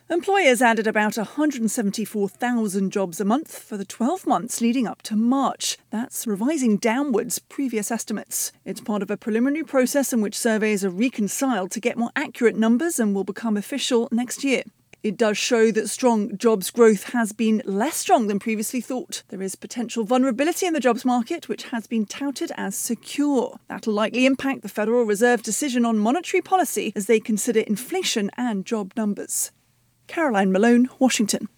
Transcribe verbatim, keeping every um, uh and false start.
Employers added about one hundred seventy-four thousand jobs a month for the twelve months leading up to March. That's revising downwards previous estimates. It's part of a preliminary process in which surveys are reconciled to get more accurate numbers and will become official next year. It does show that strong jobs growth has been less strong than previously thought. There is potential vulnerability in the jobs market, which has been touted as secure. That'll likely impact the Federal Reserve decision on monetary policy as they consider inflation and job numbers. Caroline Malone, Washington.